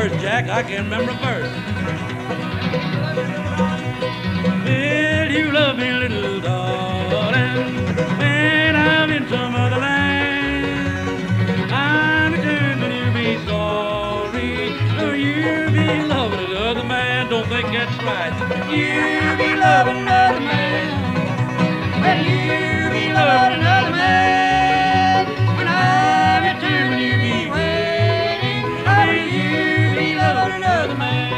verse, Jack. I can remember a verse. Will you love me, little darling, when I'm in some other land? I'm determined you'll be sorry, or you'll be loving another man. Don't think that's right. You'll be loving another man. Well, you'll be loving another man. When I'm determined you'll be waiting, or you'll be loving another man.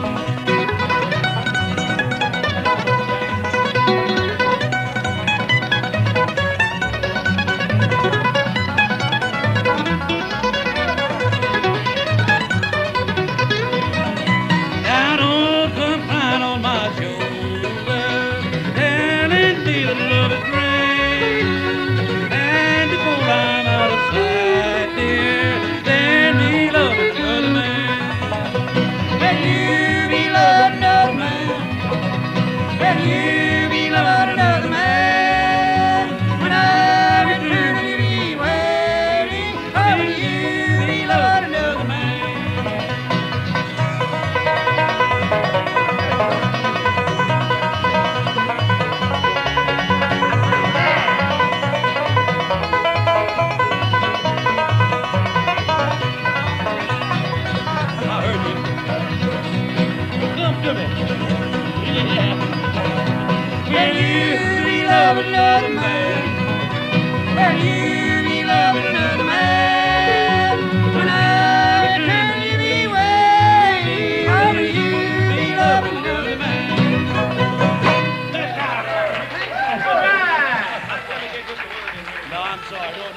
Another man, well, you be loving another man. When I return, you be waiting, oh, you be loving another man. No, I'm sorry. Go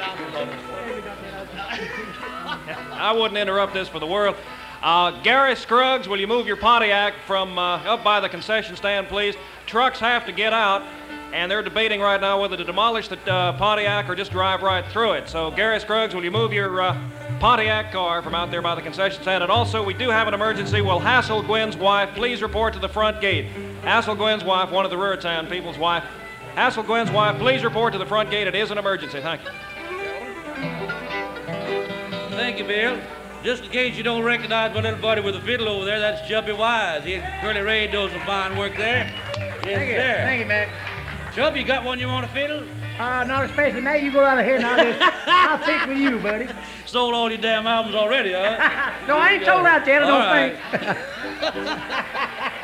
down. I wouldn't interrupt this for the world. Gary Scruggs, will you move your Pontiac from up by the concession stand, please? Trucks have to get out. And they're debating right now whether to demolish the Pontiac or just drive right through it. So, Gary Scruggs, will you move your Pontiac car from out there by the concession stand? And also, we do have an emergency. Will Hassel Gwynn's wife please report to the front gate? Hassel Gwynn's wife, one of the Ruhrtown people's wife. Hassel Gwynn's wife, please report to the front gate. It is an emergency. Thank you. Thank you, Bill. Just in case you don't recognize my little buddy with the fiddle over there, that's Chubby Wise. He and Curly Ray does some fine work there. Thank you. Thank you, Mac. Chub, you got one you want to fiddle? Not especially. Now you go out of here and I'll pick with you, buddy. Sold all your damn albums already, huh? No, I ain't sold out yet, I don't think.